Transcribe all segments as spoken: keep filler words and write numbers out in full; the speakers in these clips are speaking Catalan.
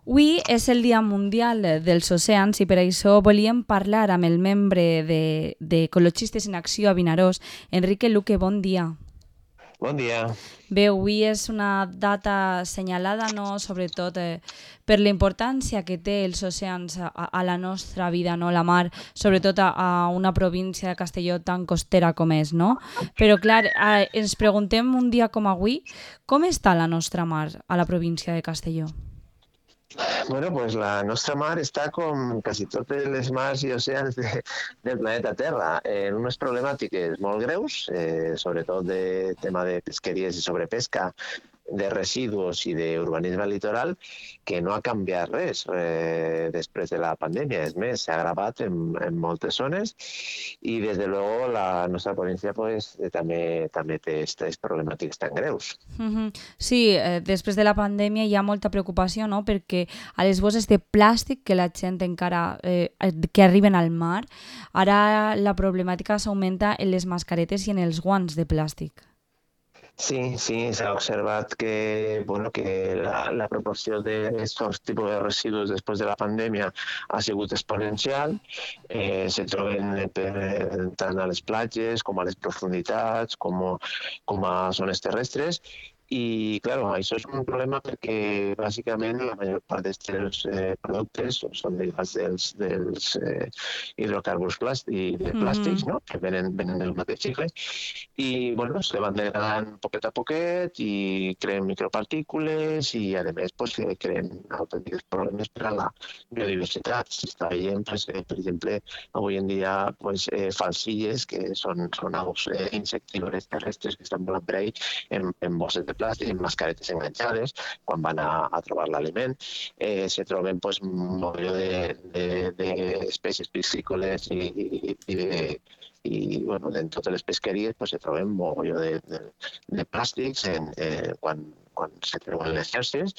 Avui és el Dia Mundial dels Oceans i per això volíem parlar amb el membre de, de Ecologistes en Acció a Vinaròs, Enrique Luque, bon dia. Bon dia. Bé, avui és una data assenyalada, no? Sobretot eh, per la importància que té els oceans a, a la nostra vida, no? La mar, sobretot a, a una província de Castelló tan costera com és, no? Però clar, eh, ens preguntem un dia com avui, com està la nostra mar a la província de Castelló? Bueno, pues la nostra mar està com quasi totes les mars i oceans de, del planeta Terra, en unes problemàtiques molt greus, eh, sobretot de tema de pesqueries i sobrepesca, de residus i d'urbanisme litoral, que no ha canviat res eh, després de la pandèmia. És més, s'ha agravat en, en moltes zones i, des de luego, la nostra província pues, eh, també, també té aquestes problemàtiques tan greus. Mm-hmm. Sí, eh, després de la pandèmia hi ha molta preocupació, no? Perquè a les bosses de plàstic que la gent encara eh, que arriben al mar, ara la problemàtica s'augmenta en les mascaretes i en els guants de plàstic. Sí, sí, s'ha observat que, bueno, que la, la proporció d'aquests tipus de residus després de la pandèmia ha sigut exponencial. Eh, se troben per, tant a les platges com a les profunditats, com, com a zones terrestres. I, clar, això és un problema perquè, bàsicament, la major part dels eh, productes són derivats dels, dels eh, hidrocarburs plàstics, de plàstics, mm-hmm. no? Que venen, venen del mateix cicle. I, bueno, se van degradant poquet a poquet i creen micropartícules i, a més, pues, creen autèntics problemes per a la biodiversitat. S'està veient, pues, eh, per exemple, avui en dia, pues, eh, falcilles, que són, són aus eh, insectívores terrestres que estan volant per ahí en, en bosses de plàstic, en mascaretes enganxades, quan van a, a trobar l'aliment. Eh, se troben pues, un mogolló d'espècies piscícoles i, i, i, de, i bueno, en totes les pesqueries pues, se troben un mogolló de, de, de plàstics en, eh, quan, quan se treuen les xarxes,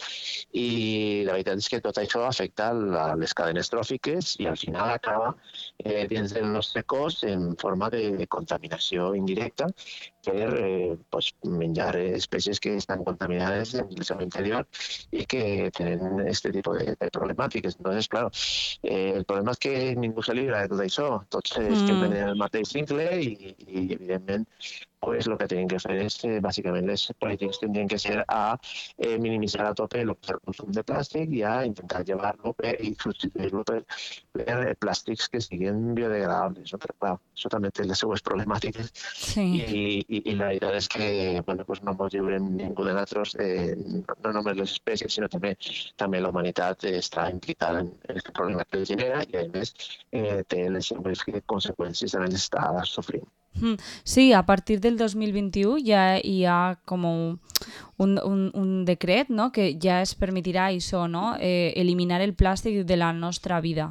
i la veritat és que tot això afecta la, les cadenes tròfiques i al final acaba eh, dins del nostre cos en forma de contaminació indirecta per eh, pues, menjar espècies que estan contaminades en el seu interior i que tenen aquest tipus de, de problemàtiques. Entonces, claro, eh, el problema és que ningú se libra de tot això. Tots mm. estem en el mateix cicle i, i evidentment, pues lo que tienen que fer és, eh, bàsicament, les polítiques tindrien que ser a eh, minimitzar a tope el consum de plàstic i a intentar llevar-lo per, i substituir-lo per, per plàstics que siguin biodegradables. No? Però, clar, això també té les seues problemàtiques sí. i, i, i la veritat és que bueno, pues no ens lliurem ningú de nosaltres, eh, no només les espècies, sinó també també la humanitat està implicada en aquest problema que genera i, a més, eh, té les seues conseqüències en les està sofrint. Sí, a partir del dos mil vint-i-u ja hi ha com un, un, un decret, no? Que ja es permetirà això, no? Eh, eliminar el plàstic de la nostra vida.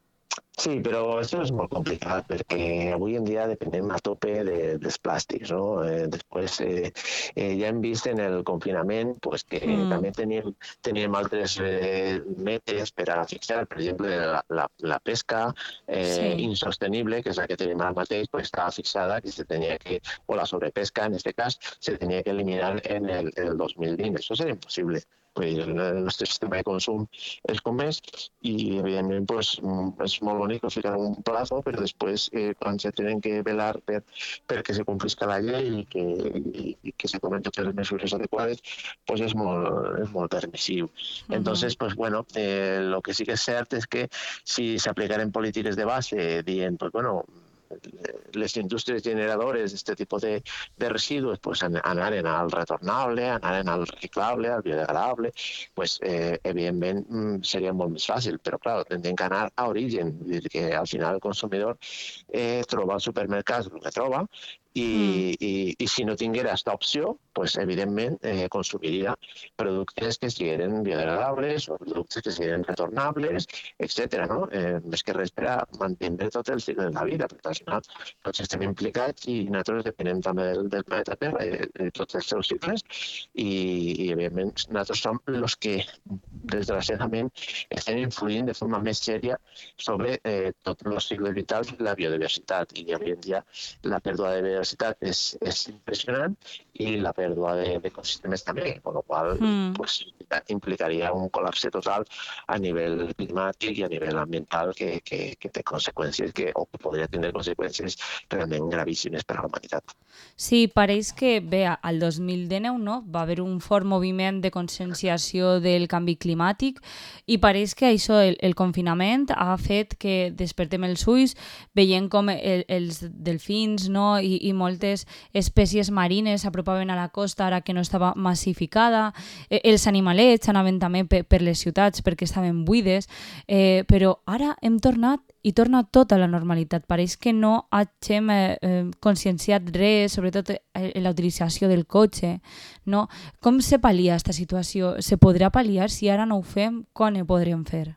Sí, però això és molt complicat perquè avui en dia depenem a tope de, dels plàstics, no? Eh, després eh, eh, ja hem vist en el confinament pues, que mm. també tenim, tenim altres eh, metes per a fixar, per exemple, la, la, la pesca eh, sí. insostenible, que és la que tenim ara mateix, pues, està fixada que se tenia que, o la sobrepesca, en aquest cas, se tenia que eliminar en el, el dos mil vint. Això seria impossible. El nostre sistema de consum és com és i, evidentment, pues, és molt bonic ficar un plazo, però després, eh, quan se tenen que velar per, perquè se complisca la llei i que, i, i que se tomen totes les mesures adequades, pues és molt, és molt permissiu. Uh-huh. Entonces, pues, bueno, eh, lo que sí que és cert és que si s'aplicaren polítiques de base dient, pues, bueno, les indústries generadores d'aquest tipus de, de residus pues, anaren al retornable, anaren al reciclable, al biodegradable, pues, eh, evidentment seria molt més fàcil, però clar, tindrem que anar a origen, dir que al final el consumidor eh, troba al supermercat el que troba i, mm. i, i si no tinguera aquesta opció, pues, evidentment eh, consumiria productes que siguin biodegradables o productes que siguin retornables, etcètera. No? Eh, més que res per a mantenir tot el cicle de la vida, perquè al final tots estem implicats i nosaltres depenem també del, del planeta Terra i de, de tots els seus cicles i, i evidentment nosaltres som els que desgraciadament estem influint de forma més sèria sobre eh, tots els cicles vitals i la biodiversitat i avui en dia la pèrdua de biodiversitat és, és impressionant i la pèrdua d'ecosistemes també, amb la qual cosa Mm. pues, implicaria un col·lapse total a nivell climàtic i a nivell ambiental que, que, que té conseqüències que, o que podria tenir conseqüències realment gravíssimes per a la humanitat. Sí, pareix que, bé, al dos mil dinou no, va haver un fort moviment de conscienciació del canvi climàtic i pareix que això, el, el confinament, ha fet que despertem els ulls veient com el, els delfins no, i, i moltes espècies marines s'apropaven a la costa ara que no estava massificada, eh, els animalets anaven també per, per les ciutats perquè estaven buides, eh, però ara hem tornat i torna tot a la normalitat. Pareix que no hagin eh, eh, conscienciat res, sobretot eh, la utilització del cotxe. No? Com se pal·lia aquesta situació? Se podrà pal·liar? Si ara no ho fem, quan ho podríem fer?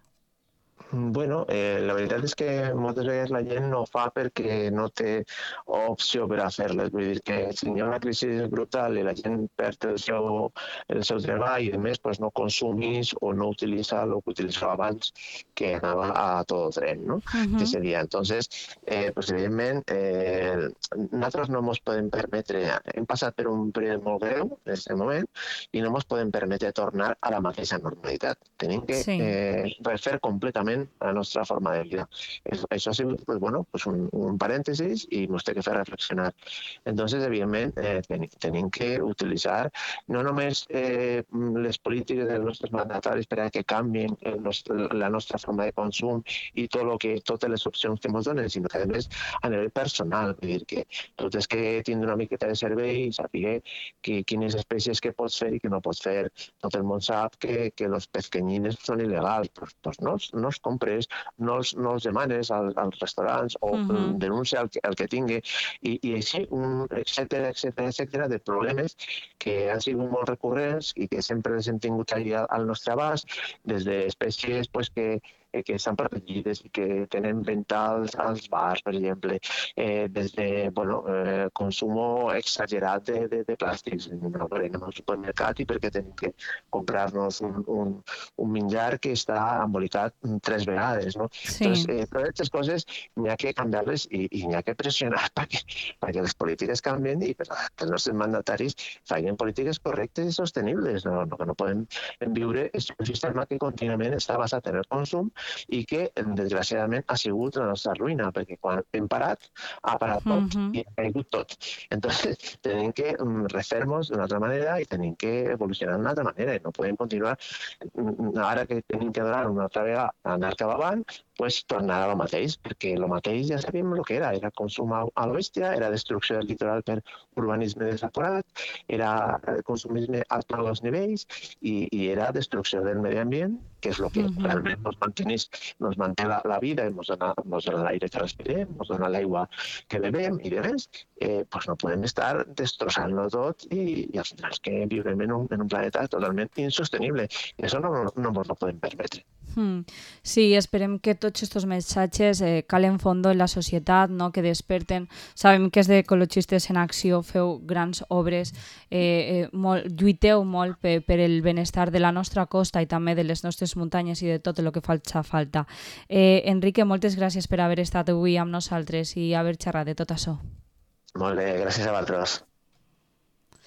Bueno, eh, la veritat és que moltes vegades la gent no ho fa perquè no té opció per a fer-les. Vull dir que si hi ha una crisi brutal i la gent perd el seu, el seu treball i a més pues, no consumís o no utilitza el que utilitzava abans que anava a tot tren, no? Uh-huh. Que seria. Entonces, eh, pues, evidentment, eh, nosaltres no ens podem permetre, hem passat per un període molt greu en aquest moment i no ens podem permetre tornar a la mateixa normalitat. Tenim que sí. eh, refer completament a la nostra forma de vida. Això ha sigut pues, bueno, pues un, un parèntesis i ens té que fer reflexionar. Entonces, evidentment, eh, ten, tenim que utilitzar no només eh, les polítiques dels nostres mandataris per a que canvien el nostre, la nostra forma de consum i tot lo que, totes les opcions que ens donen, sinó que a més a nivell personal. Vull dir que tot és que tindre una miqueta de servei i saber que, quines espècies que pots fer i que no pots fer. Tot el món sap que, que els pesquenyines són il·legals, però pues no, no es compres, no els, no els demanes als, als restaurants o uh-huh. denuncia el que, el que tingui i, i així, un, etcètera, etcètera, etcètera, de problemes que han sigut molt recurrents i que sempre els hem tingut allà al nostre abast, des d'espècies pues, que que estan protegides i que tenen venda als, als bars, per exemple, eh, des de bueno, eh, consum exagerat de, de, de plàstics. No anem al supermercat i perquè tenim que comprar-nos un, un, un menjar que està embolicat tres vegades. No? Sí. Entonces, eh, totes aquestes coses n'hi ha que canviar-les i, i n'hi ha que pressionar perquè, perquè les polítiques canvien i per, que els nostres mandataris facin polítiques correctes i sostenibles. No, no, que no podem viure un sistema que contínuament està basat en el consum i que, desgraciadament, ha sigut la nostra ruïna, perquè quan hem parat, ha parat tot uh-huh. i ha caigut tot. Entonces, tenim que refer-nos d'una altra manera i tenim que evolucionar d'una altra manera i no podem continuar, ara que tenim que donar una altra vegada a anar cap avant, pues tornar a lo mateix, perquè lo mateix ja sabíem el que era, era consum a la bèstia, era destrucció del litoral per urbanisme desacurat, era consumisme a tots els nivells i, i era destrucció del medi ambient, que és el que uh-huh. realment nos mantenís, nos manté la, la vida, ens dona, nos dona l'aire que respirem, ens dona l'aigua que bevem i de més, eh, pues no podem estar destrossant-lo tot i, i al final és que viurem en un, en un planeta totalment insostenible i això no, no, no ens ho podem permetre. Hmm. Sí, esperem que tots aquests missatges eh, calen fondo en la societat, no? Que desperten. Sabem que és d'Ecologistes en Acció, feu grans obres, eh, eh, molt, lluiteu molt per, per el benestar de la nostra costa i també de les nostres muntanyes i de tot el que fa falta. Eh, Enrique, moltes gràcies per haver estat avui amb nosaltres i haver xerrat de tot això. Molt bé, gràcies a vosaltres.